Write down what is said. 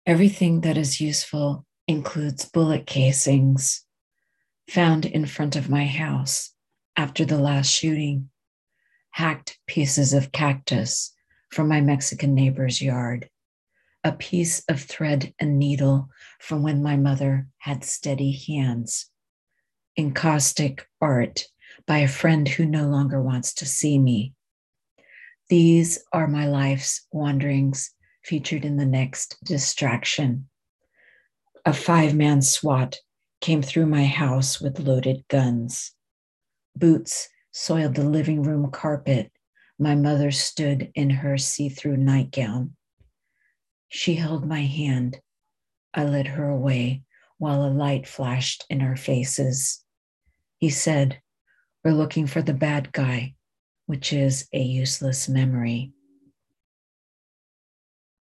Everything that is useful includes bullet casings found in front of my house after the last shooting, hacked pieces of cactus from my Mexican neighbor's yard, a piece of thread and needle from when my mother had steady hands, encaustic art by a friend who no longer wants to see me. These are my life's wanderings featured in the next distraction. A 5-man SWAT came through my house with loaded guns. Boots soiled the living room carpet. My mother stood in her see-through nightgown. She held my hand. I led her away while a light flashed in our faces. He said, "We're looking for the bad guy," which is a useless memory.